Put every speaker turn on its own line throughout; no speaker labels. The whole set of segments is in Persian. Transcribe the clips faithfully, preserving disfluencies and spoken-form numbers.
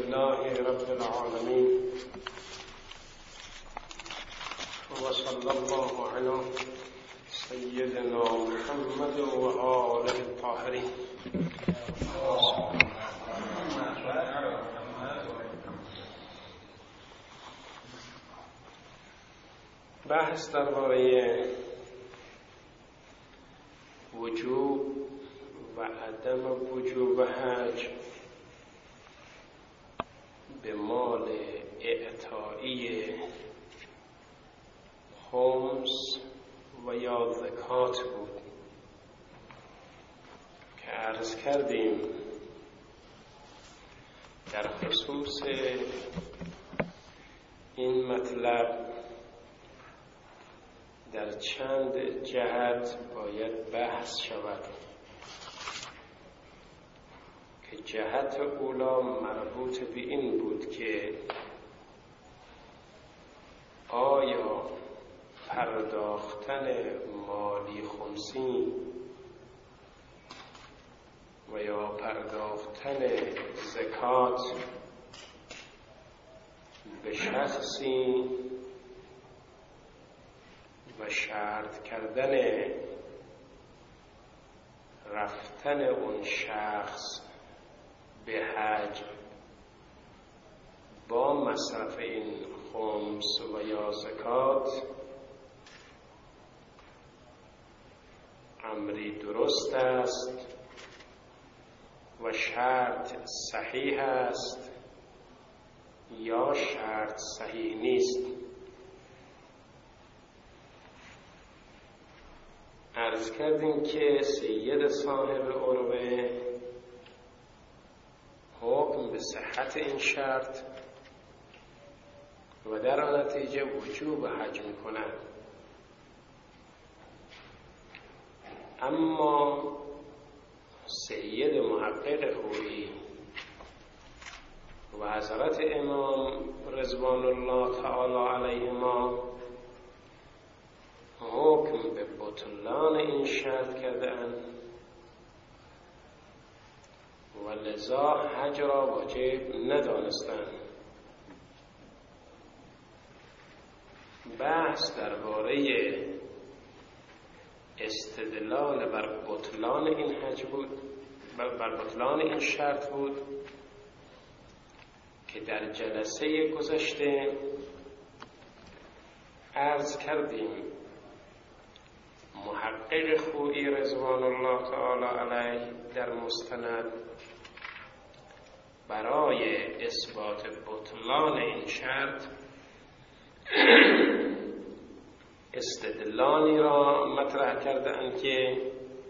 لله رب العالمين وصلى الله على سيدنا محمد وآله الطاهرين. بحث درباره وجوب و عدم وجوب حج به مال اعطایی خمس و یا زکات بود که عرض کردیم در خصوص این مطلب در چند جهت باید بحث شود که جهت اولا مربوط به این بود که آیا پرداختن مالی خمسی و یا پرداختن زکات به شخصی و شرط کردن رفتن اون شخص به حج با مصرف این خمس و یا زکات امری درست است و شرط صحیح است یا شرط صحیح نیست. عرض کردیم که سید صاحب عروه حکم به صحت این شرط و در نتیجه وجوب حج میکنند، اما سید محقق خویی و حضرت امام رضوان الله تعالی علیهما حکم به بطلان این شرط کردند و لذا حج را واجب ندانستند. بحث درباره استدلال بر بطلان این حج بود، بر بطلان این شرط بود که در جلسه گذشته عرض کردیم محقق خویی رضوان الله تعالی علیه در مستند برای اثبات بطلان این شرط استدلالی را مطرح کردند که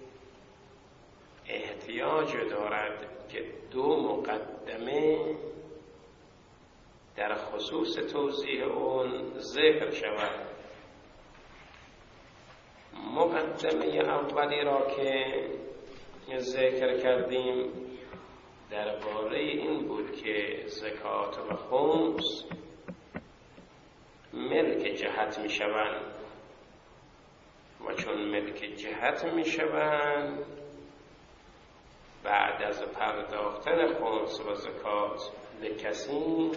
احتیاج دارد که دو مقدمه در خصوص توضیح اون ذکر شود. مقدمه اولی را که ذکر کردیم درباره این بود که زکات و خمس ملک جهت می شوند و چون ملک جهت می شوند بعد از پرداختن خمس و زکات به کسی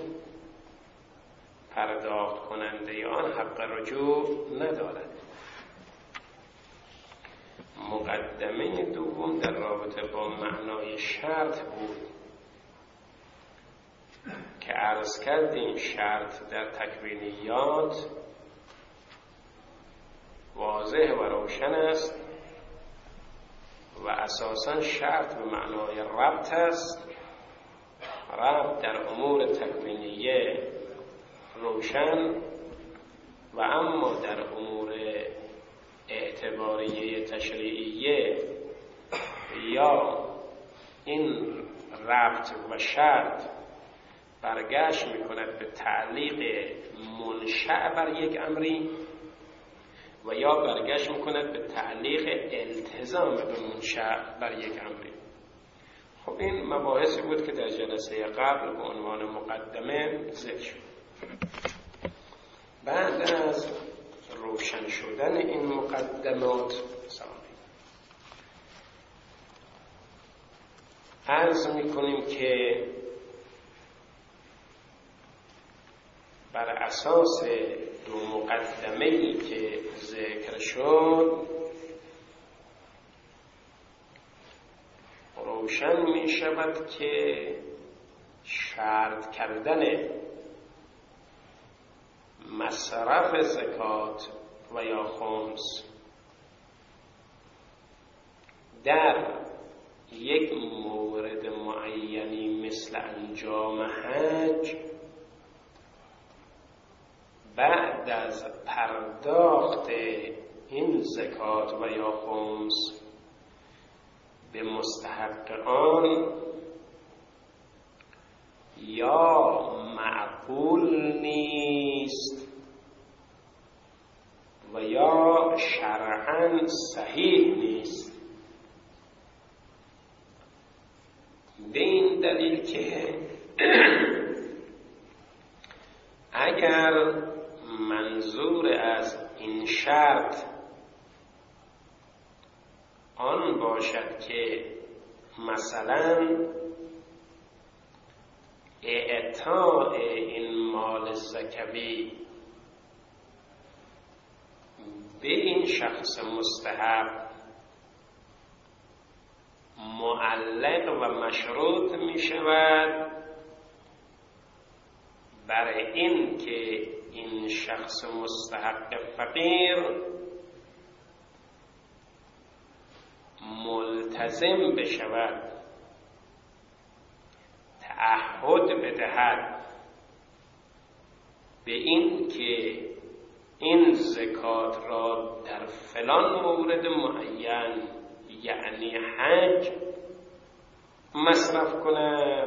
پرداخت کننده آن حق رجوع ندارد. مقدمه دوم در رابطه با معنای شرط بود که عرض کردیم شرط در تکوینیات واضح و روشن است و اساساً شرط به معنای ربط است. ربط در امور تکوینیه روشن و اما در امور اعتباریه تشریعیه یا این ربط و شرط برگشت میکند به تعلیق منشأ بر یک امری و یا برگشت میکند به تعلیق التزام به منشأ بر یک امری. خب این مباحثی بود که در جلسه قبل به عنوان مقدمه ذکر شد. بعد از روشن شدن این مقدمات عرض میکنیم که بر اساس دو مقدمه‌ای که ذکر شد روشن می شود که شرط کردن مصرف زکات و یا خمس در یک مورد معینی مثل انجام حج بعد از پرداخت این زکات و یا خمس به مستحق آن یا معقول نیست و یا شرعاً صحیح نیست. به این دلیل که اگر منظور از این شرط آن باشد که مثلا اعطاء این مال زکوی به این شخص مستحق معلق و مشروط می شود برای این که این شخص مستحق فقیر ملتزم بشود، تعهد بدهد به این که این زکات را در فلان مورد معین یعنی حج مصرف کند.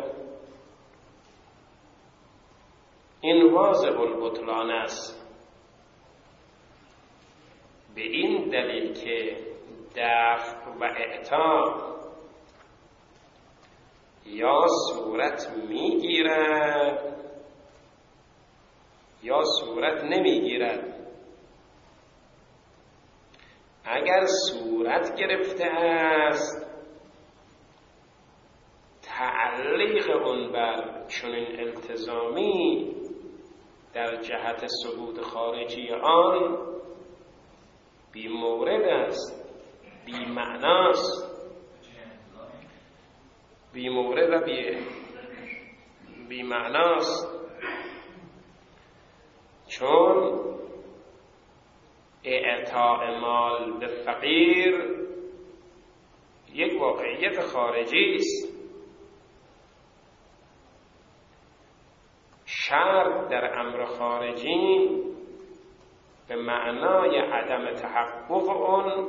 این واضح البطلان است. به این دلیل که دفع و اعطا یا صورت میگیرد یا صورت نمیگیرد. اگر صورت گرفته است تعلیق اون بر چنین التزامی در جهت ثبوت خارجی آن بی مورد است، بی معناست، بی مورد و بی, بی معناست، چون اعطاء مال به فقیر یک واقعیت خارجی است. شرط در امر خارجی به معنای عدم تحقق آن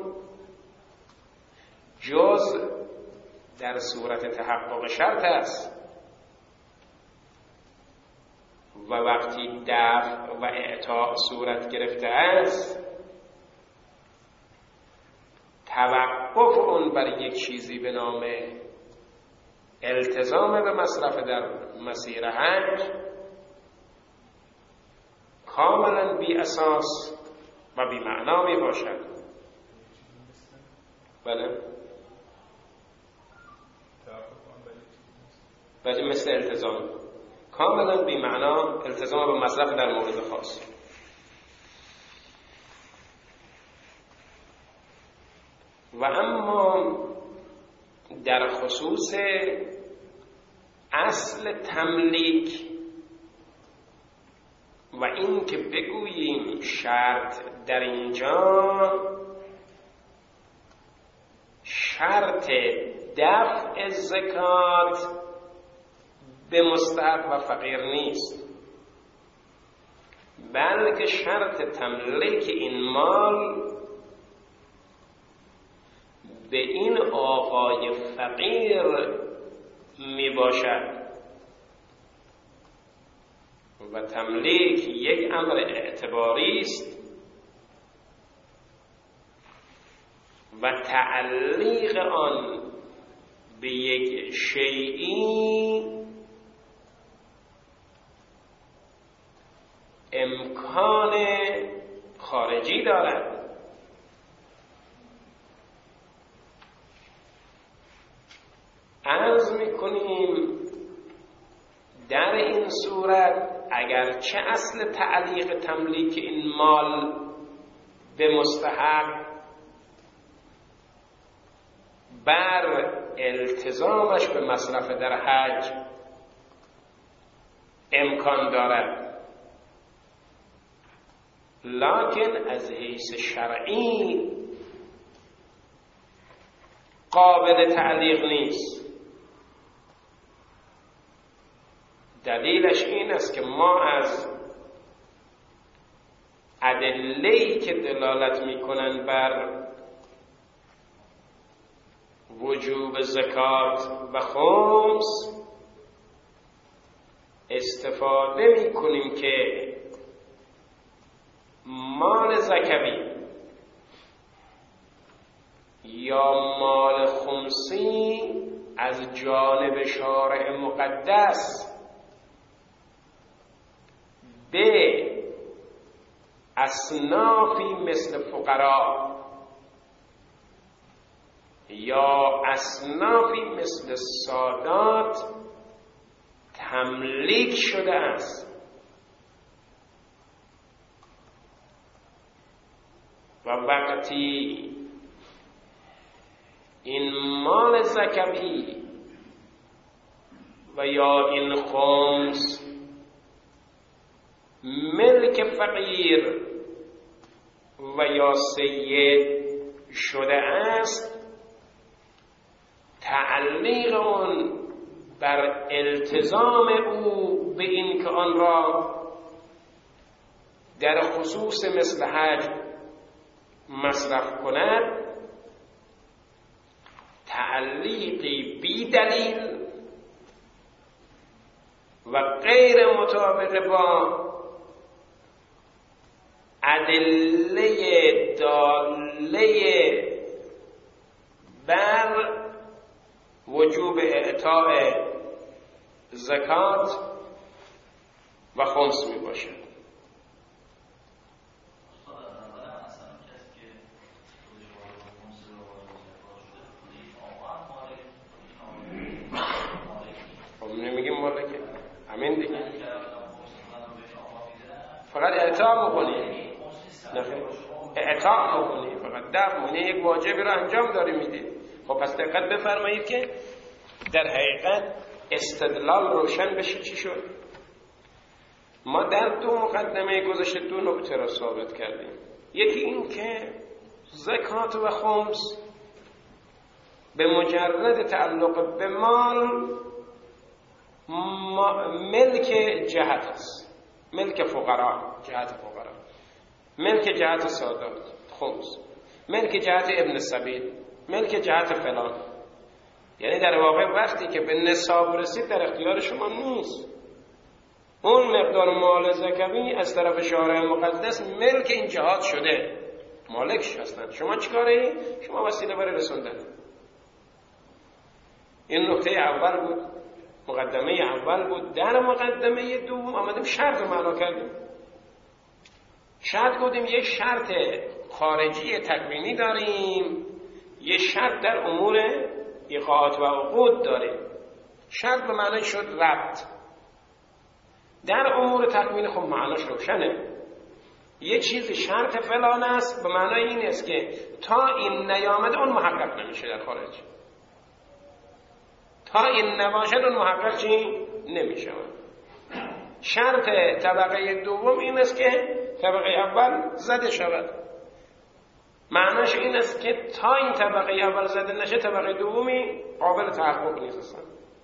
جز در صورت تحقق شرط است و وقتی دفع و اعطاء صورت گرفته است توقف اون بر یک چیزی به نام التزام به مصرف در مسیر حج کاملا بی اساس و بی معنا می باشد. بله بله مثل التزام کاملا بی معنا، التزام به مصرف در مورد خاص. و اما در خصوص اصل تملیک و این که بگوییم شرط در اینجا شرط دفع زکات به مستحق و فقیر نیست، بلکه شرط تملیک این مال به این آقای فقیر می باشد و تملیک یک امر اعتباری است و تعلیق آن به یک شیئی امکان خارجی دارد. عرض می‌کنیم در این صورت اگرچه اصل تعلیق تملیک این مال به مستحق بر التزامش به مصرف در حج امکان دارد، لکن از حیث شرعی قابل تعلیق نیست. دلیلش این است که ما از ادله‌ای که دلالت می‌کنند بر وجوب زکات و خمس استفاده می‌کنیم که مال زکوی یا مال خمسی از جانب شارع مقدس به اصنافی مثل فقرا یا اصنافی مثل سادات تملیک شده است و وقتی این مال زکوی و یا این خمس ملک فقیر و یا سید شده است، تعلیق آن بر التزام او به این که آن را در خصوص مثل حج مصرف کند تعلیقی بی دلیل و غیر مطابق با ادله داله بر وجوب اعطاء زکات و خمس می باشد. خب نمیگیم مالکه همین دیگه، فقط اعطا بکنی، اعطا بکنی، فقط دفع مونی یک واجبی رو انجام داری میدی. خب پس دقت بفرمایید که در حقیقت استدلال روشن بشه. چی شد؟ ما در دو مقدمه گذشته دو نکته را ثابت کردیم. یکی این که زکات و خمس به مجرد تعلق به مال ملک جهت است، ملک فقرا، جهت فقرا، ملک جهت سادات خمس، ملک جهت ابن سبیل، ملک جهت فلان. یعنی در واقع وقتی که به نصاب رسید در اختیار شما نیست. اون مقدار مال زکوی از طرف شارع مقدس ملک این جهات شده، مالکش هستند. شما چیکاره؟ شما وسیله برای رسوندن. این نکته اول بود، مقدمه اول بود. در مقدمه دوم آمدیم شرط رو معنا کردیم. شرط بودیم یک شرط خارجی تکوینی داریم، یک شرط در امور ایقاعات و عقود داریم. شرط به معنی شد ربط. در امور تکوینی خب معناش روشنه. یه چیزی شرط فلان است به معنای این است که تا این نیامده اون محقق نمیشه در خارج، تا این نباشد اون محقق چی؟ نمیشه. شرط طبقه دوم این است که طبقه اول زده شود. معناش این است که تا این طبقه اول زده نشه طبقه دومی قابل تحقق نیست اصلا.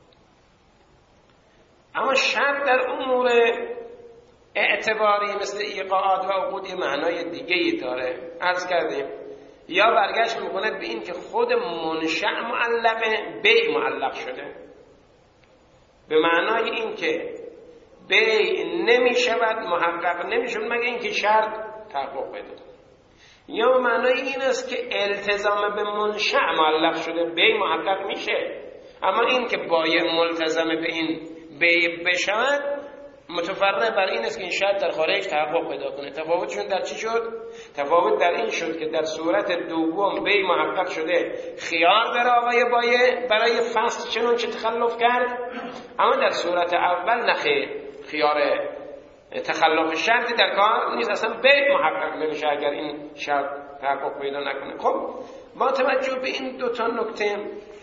اما شرط در امور اعتباری مثل ایقاعات و عقود یه معنای دیگه ای داره. عرض کردیم یا برگشت میکند به این که خود منشأ معلقه، بیع معلق شده، به معنای این که بیع نمیشود، محقق نمیشود مگه اینکه شرط تحقق پیدا کنه. یا معنای این است که التزام به منشأ معلق شده، بیع محقق میشه، اما این که باید ملتزم به این بیع بشود متفرع بر این است که این شرط در خارج تحقق پیدا کنه. تفاوتشون در چی شد؟ تفاوت در این شد که در صورت دوم بی محقق شده خیار در آقای بایه برای فصل چنون چه تخلف کرد، اما در صورت اول نخیر، خیار تخلف شرطی در کار نیست، اصلا بی محقق نمیشه اگر این شرط تحقق پیدا نکنه. خب با توجه به این دو تا نکته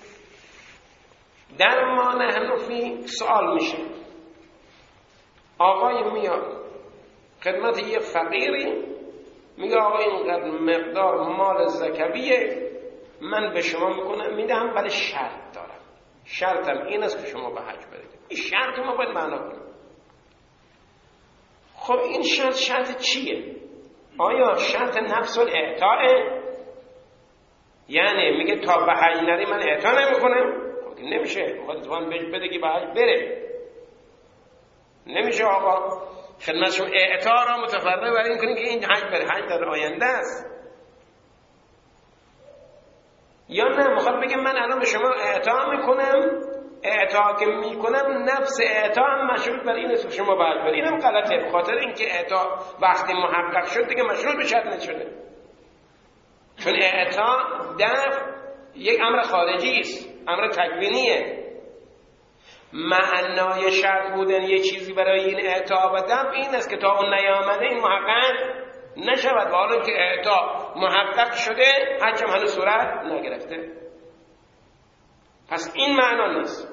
در ما نحنفی سوال میشه. آقای میاد خدمت یه فقیری میگه آقا اینقدر مقدار مال زکویه من به شما میکنم میدم، ولی شرط دارم، شرطم این است که شما به حج برید. این شرط ما باید معنا کنیم. خب این شرط شرط چیه؟ آیا شرط نفس الاعطاء؟ یعنی میگه تا به حج نری من اعطا نمیکنم؟ خب نمیشه، خود زبان بهش بده که به حج بره. نمیشه آقا خدمتشون اعطا را متفرع بر این کنی که این حج بره، حج در آینده است. یا نه میخواد بگه من الان به شما اعطا میکنم، اعطا که میکنم نفس اعطا هم مشروط بر این است که شما باید برید. اینم غلطه، به خاطر اینکه اعطا وقتی محقق شد دیگه مشروط به شرط نشده، چون اعطا دفع یک امر خارجی است، امر تکوینیه. معنای شرط بودن یه چیزی برای این اعطا و دفع این است که تا اون نیامده این محقق نشود، و حالا که اعطا محقق شده حج هم هنوز صورت نگرفته. پس این معنا نیست.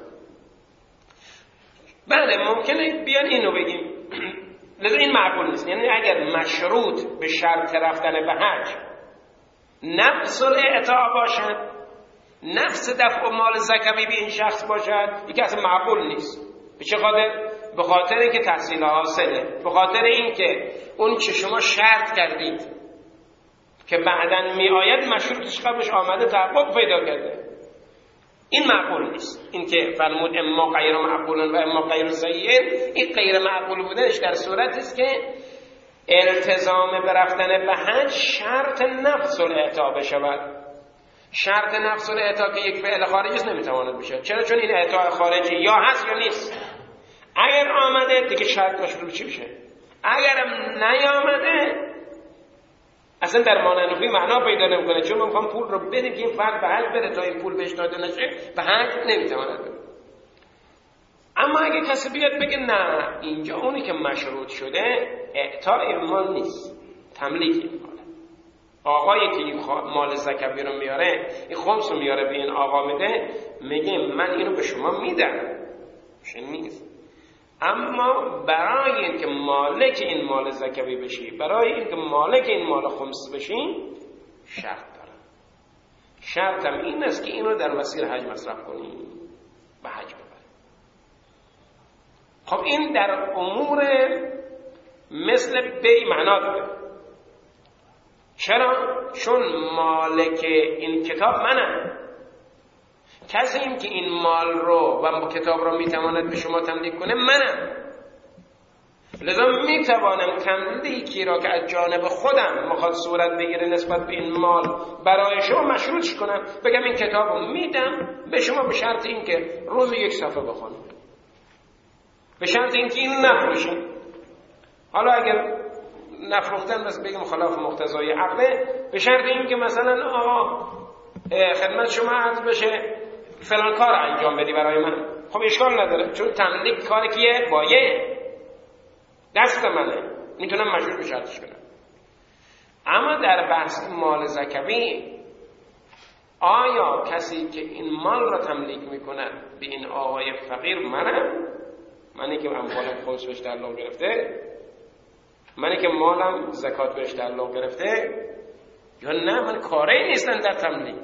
بله ممکنه بیان اینو بگیم لذا این معقول نیست. یعنی اگر مشروط به شرط رفتن به حج نفس الاعطا باشد، نفس دفع مال زکوی به این شخص باشد، یکی اصلا معقول نیست. به چه خاطر؟ به خاطر اینکه تحصیل حاصله، به خاطر اینکه اون چه شما شرط کردید که بعداً می آید مشروطش قبلش آمده تحقق پیدا کرده. این معقول نیست. این که فرمود اما غیر معقول و اما غیر صحیح، این غیر معقول بودنش در صورتی است که التزام به رفتن به حج شرط نفس الاعطا بشود. شرط نفس الاعطا که یک فعل خارجی است نمیتواند بشه. چرا؟ چون این اعطا خارجی یا هست یا نیست. اگر آمده دیگه شرط مشروط چی بشه؟ اگرم نیامده اصلا در مانعنفی معنا پیدا نمیکنه، چون من میخوام پول رو بدیم که این فرد به حج بره، تا این پول بهش داده نشه به حج نمیتواند بره. اما اگه کسی بیاد بگه نه اینجا اونی که مشروط شده اعطای مال نیست، تملیک این ماله، آقایی که این مال زکوی رو میاره، این خمس رو میاره به این آقا میده، میگه من اینو به شما میدم، چه نیست. اما برای اینکه مالک این مال زکوی بشی، برای اینکه مالک این مال خمس بشی، شرط دارم. شرطم این است که اینو در مسیر حج مصرف کنی، به حج ببری. خب این در امور مثل بی معنا داره. چرا؟ چون مالک این کتاب منم، کسیم که این مال رو و کتاب رو میتواند به شما تملیک کنه منم. لذا میتوانم تملیکی را که از جانب خودم میخواد صورت بگیره نسبت به این مال برای شما مشروطش کنم، بگم این کتاب رو میدم به شما به شرط این که روز یک صفحه بخونید، به شرط این که این نفروشید. حالا اگر نفروختن بس بگم خلاف مقتضای عقله، به شرط این که مثلا آقا خدمت شما عرض بشه فلان کار انجام بدی برای من. خب اشکال نداره، چون تملیک کار کیه؟ بایه، دست منه، میتونم مشروط به شرطش کنم. اما در بحث مال زکوی، آیا کسی که این مال را تملیک میکنه به این آقای فقیر منم، منی که اموالم خمس بهش تعلق گرفته، منی که مالم زکات بهش تعلق گرفته، یا نه من کاری نیستن در تملیک.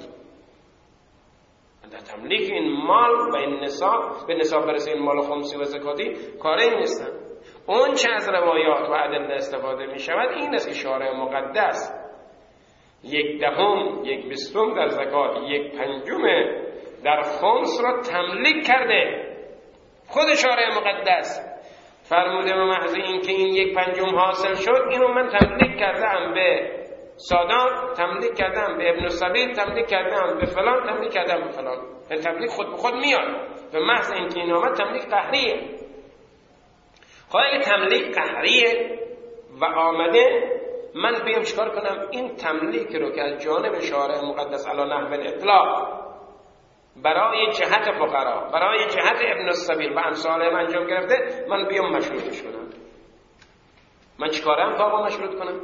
در تملیک این مال و این نصاب، به نصاب برسه این مال خمسی و زکاتی کاری نیستن. اون چه از روایات و ادله استفاده می شود این است که شارع مقدس یک دهم، یک بیستم در زکات، یک پنجم در خمس را تملیک کرده. خود شارع مقدس فرموده به محض این که این یک پنجم حاصل شد، اینو من تملیک کردم به سادات، تملیک کردم به ابن السبیل، تملیک کردم به فلان، تملیک کردم به فلان. این تملیک خود به خود میاد، به محض اینکه این آمد تملیک قهریه. خواهی تملیک قهریه و آمده من بیام چکار کنم این تملیک رو که از جانب شارع مقدس علی نحو الاطلاق برای جهت فقرا، برای جهت ابن السبیل و امثالهم انجام گرفته، من بیام مشروطش کنم. من چیکارم تا با مشروط کنم؟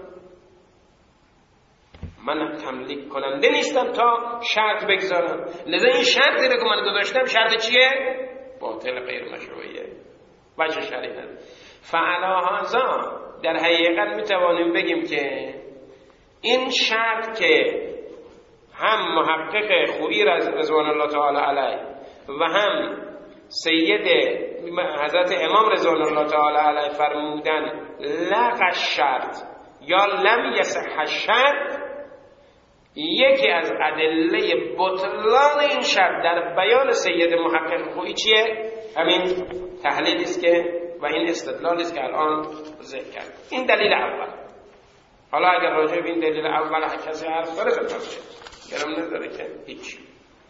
من تملیک کننده نیستم تا شرط بگذارم. لذا این شرطی رو که من گذاشتم شرط چیه؟ باطل غیر مشروعیه. وجه شرعی نداره. فعلا هذا در حقیقت میتوانیم بگیم که این شرط که هم محقق خویی رضوان الله تعالی علیه و هم سید حضرت امام رضوان الله تعالی علیه فرمودن لغ شرط یا لم یصح الشرط، یکی از ادله بطلان این شرط در بیان سید محقق خویی چیه؟ همین تحلیلی است که و این استدلالی است که الان ذکر کرد. این دلیل اول. حالا اگر راجع به این دلیل اول کسی حرف داره بفرمایید. گرم نداره که هیچ.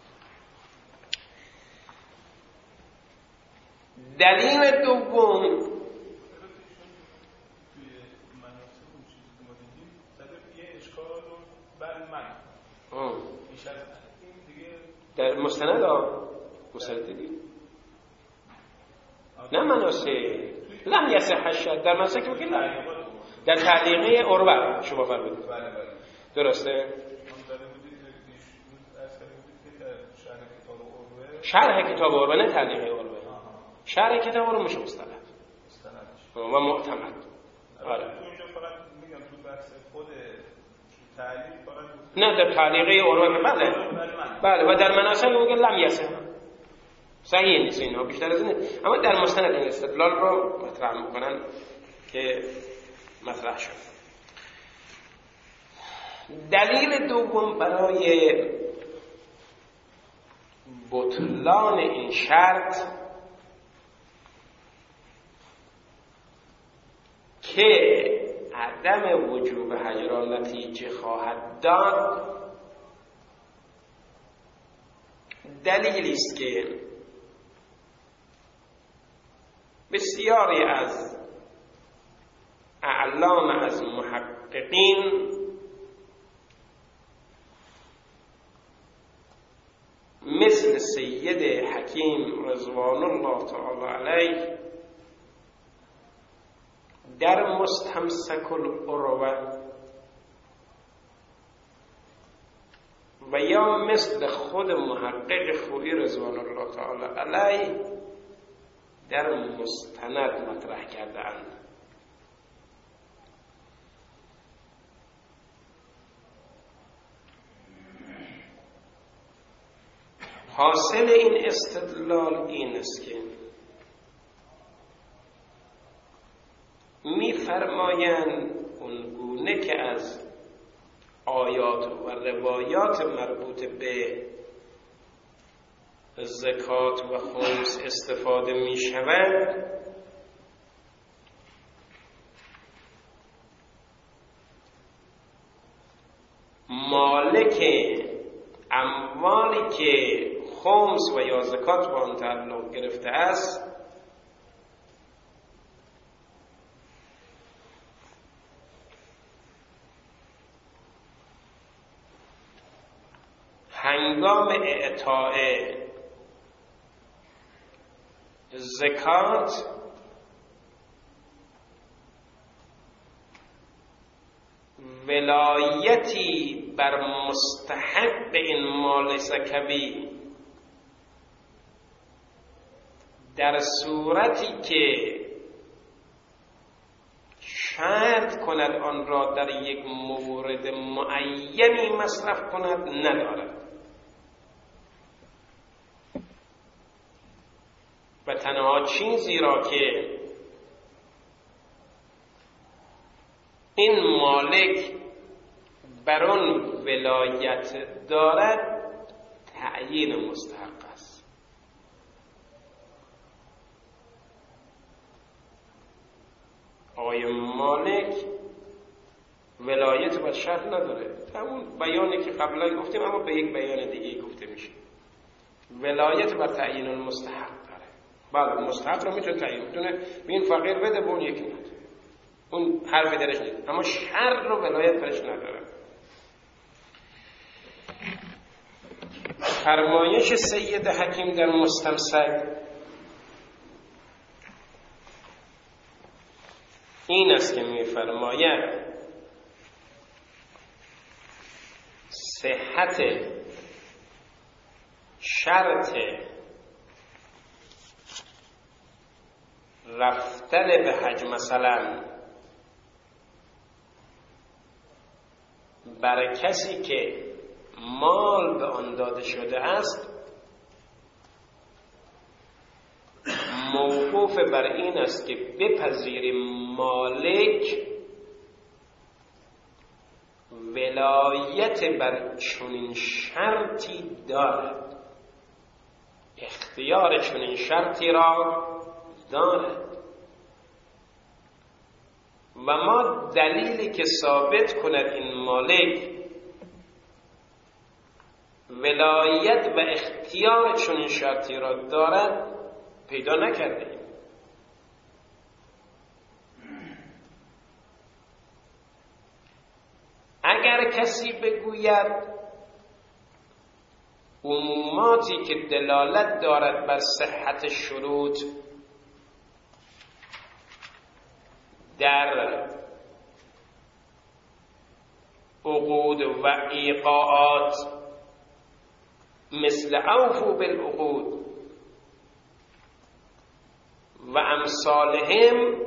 دلیل دوم در مستند ها مستند دیدی؟ نه مناسک لم یصح الشرط در مناسک که میگه در تعلیقه عروه شما فرمودید درسته؟ شرح کتاب عروه نه تعلیقه عروه. شرح کتاب عروه مش مستند و معتمد. آره نه در تعلیقه عروه بله بله و در مناسک میگه لم یصح صحیح نیست اینها بیشتر از اینه، اما در مستند این استدلال رو مطرح میکنن که مطرح شد. دلیل دوم برای بطلان این شرط که عدم وجوب حجر نتیجه خواهد داد دلیلی است که بسیاری از اعلام از محققین مثل سید حکیم رضوان الله تعالی علیه در مستمسک العروه و یا مثل خود محقق خویی رضوان الله تعالی علیه در مستند مطرح کرده اند. حاصل این استدلال این است که می‌فرمایند اونگونه که از آیات و روایات مربوط به زکات و خمس استفاده می شود، مالک اموالی که خمس و یا زکات با آن تعلق گرفته است هنگام اعطاء زکات ولایتی بر مستحق این مال زکوی در صورتی که شرط کند آن را در یک مورد معینی مصرف کند ندارد و تنها چیزی را که این مالک بر آن ولایت دارد تعیین مستحق است. آقای مالک ولایت بر شرط نداره، همون بیانی که قبلا گفتیم اما به یک بیان دیگه گفته میشه. ولایت بر تعیین المستحق داره. بله مستحق رو میتونه تعیین کنه، به این فقیر بده، به اون یکی نده، اون حرفی درش نیست، اما شر رو ولایت برش نداره. فرمایش سید حکیم در مستمسک این است که می‌فرماید صحت شرط رفتن به حج مثلا بر کسی که مال به آن داده شده است موقوف بر این است که بپذیر مالک ولایت بر چنین شرطی دارد، اختیار چنین شرطی را دارد و ما دلیلی که ثابت کند این مالک ولایت و اختیار چنین شرطی را دارد پیدا نکردیم. اگر کسی بگوید عموماتی که دلالت دارد بر صحت شروط در عقود و ایقاعات مثل اوفوا بالعقود و امثالهم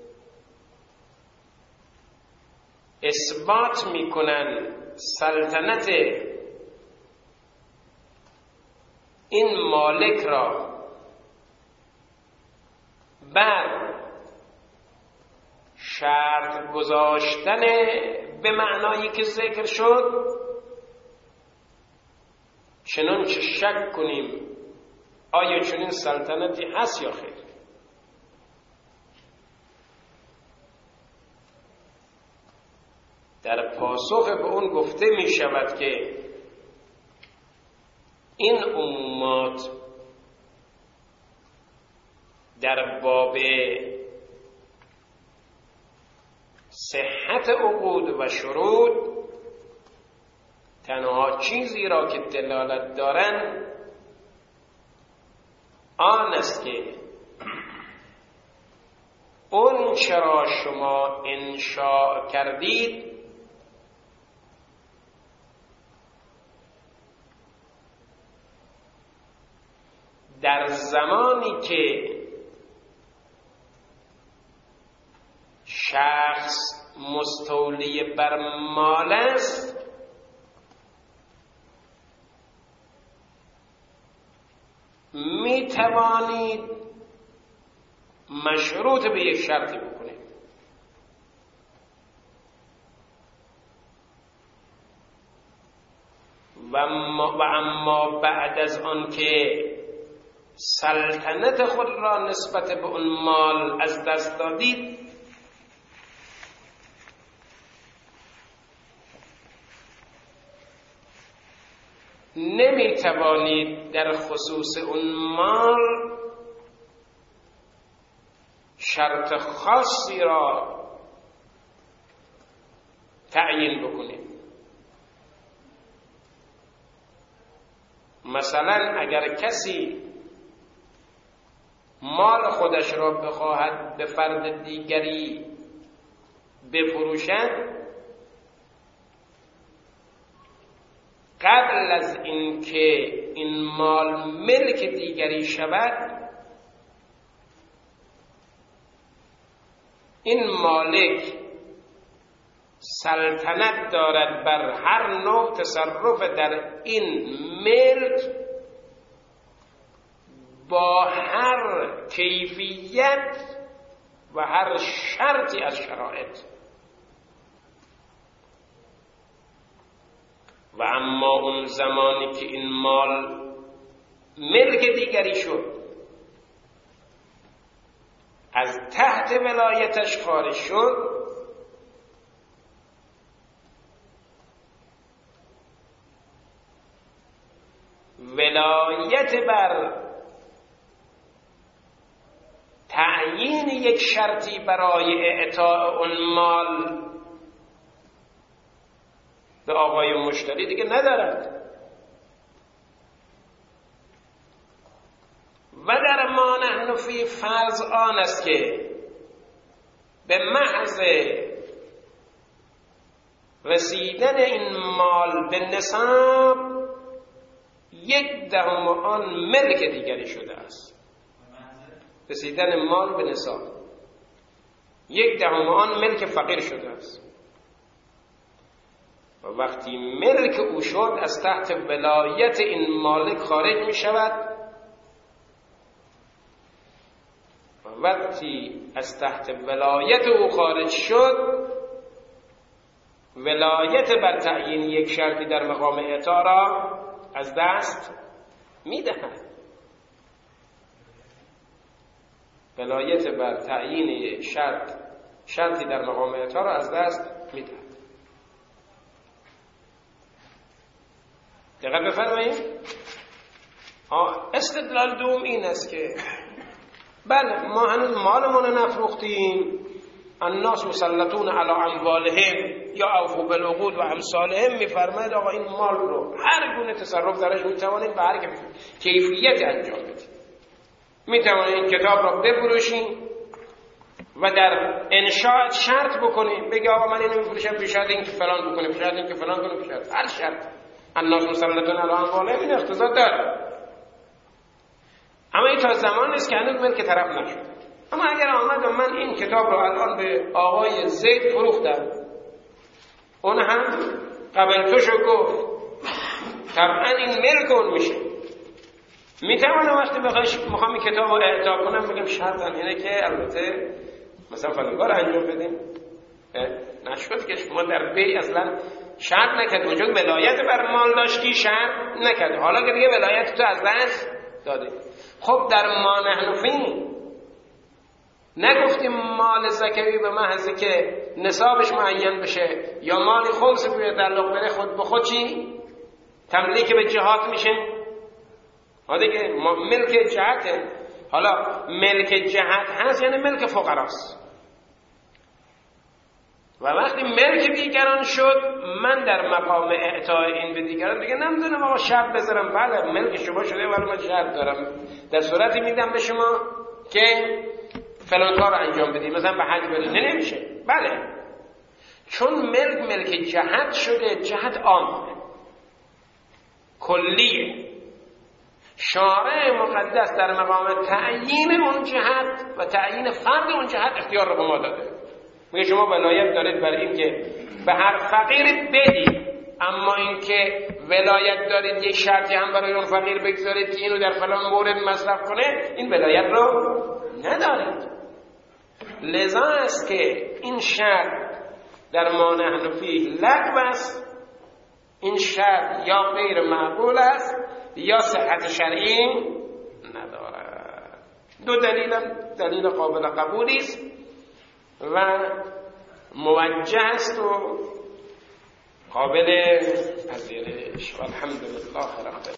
اثبات میکنن سلطنت این مالک را بر شرط گذاشتن به معنایی که ذکر شد، چنانچه شک کنیم آیا چنین سلطنتی هست یا خیر. در پاسخ به اون گفته می شود که این عمومات در باب صحت عقود و شروط تنها چیزی را که دلالت دارند آن است که اون چرا شما انشاء کردید در زمانی که شخص مستولی بر مال است می توانید مشروط به یک شرطی بکنید و اما بعد از آن که سلطنت خود را نسبت به اون مال از دست دادید نمی توانید در خصوص اون مال شرط خاصی را تعیین بکنید. مثلا اگر کسی مال خودش را بخواهد به فرد دیگری بفروشد، قبل از اینکه این مال ملک دیگری شود این مالک سلطنت دارد بر هر نوع تصرف در این ملک با هر کیفیت و هر شرطی از شرایط. و اما اون زمانی که این مال ملک دیگری شد، از تحت ولایتش خارج شد، ولایت بر یک شرطی برای اعطاء اون مال به آقای مشتری دیگه ندارد. و در ما نحن فی فرض آن است که به محض رسیدن این مال به نصاب یک دهم آن ملک دیگری شده است. رسیدن مال به نصاب یک دهم آن ملک فقیر شده است و وقتی ملک او شد از تحت ولایت این مالک خارج می شود و وقتی از تحت ولایت او خارج شد ولایت بر تعیین یک شرطی در مقام اعطا را از دست می دهد. ولایت بر تعیین شرط شرطی در مقام اعطا را از دست می دهد. دقیق بفرمایید. استدلال دوم این است که بله ما هنوز مالمون رو نفروختیم، الناس مسلطون علی اموالهم یا اوفوا بالعقود و امثالهم، میفرماید آقا این مال رو هر گونه تصرف درش میتوانید به هر کیفیت انجام بدید. میتوانید این کتاب رو بفروشید و در انشاء شرط بکنید، بگی آقا من اینو میفروشم پیشنهاد این که فلان بکنه، پیشنهاد این که فلان کنه، پیشنهاد هر شرط. الناس مسلطون علی اموالهم این اقتضا داره. اما این تا زمان است که هنوز ملک طرف نشد. اما اگر آمدم من این کتاب رو الان به آقای زید فروختم، اون هم قبل توشو گفت، طبعا این ملک اون میشه. میتوانم وقتی بخواش میخوام این کتاب رو اعطا کنم بگم شرط اینه که البته مثلا فلان کار انجام بدیم. نشد که شما در بی اصلا شرط نکرد، اونجا ولایت بر مال داشتی شرط نکرد، حالا که دیگه ولایت تو از دست داده. خب در ما نحنفی نگفتیم مال زکوی به محضی که نصابش معین بشه یا مال خمس به تعلق بره خود به خود چی؟ تملیک به جهات میشه. ها دیگه ملک جهته. حالا ملک جهت هست یعنی ملک فقراست و وقتی ملک دیگران شد من در مقام اعطاء این به دیگران دیگه نمیدونم آقا شرط بذارم بله ملک شما شده ولی من شرط دارم در صورتی میدم به شما که فلان کار رو انجام بدید، مثلا به حج برید، نمیشه. بله چون ملک ملک جهت شده، جهت عامه کلیه، شارع مقدس در مقام تعیین اون جهت و تعیین فرد اون جهت اختیار رو به ما داده. میگه شما ولایت دارید برای این که به هر فقیر بدید، اما این که ولایت دارید یک شرطی هم برای اون فقیر بگذارید که اینو در فلان مورد مصرف کنه، این ولایت رو ندارید. لذا است که این شرط در ما نحن فیه لغو است، این شرط یا غیر معقول است یا صحت شرعی ندارد. دو دلیلم دلیل قابل قبولی است و موجه است و قابل پذیرش. والحمدلله رب العالمین.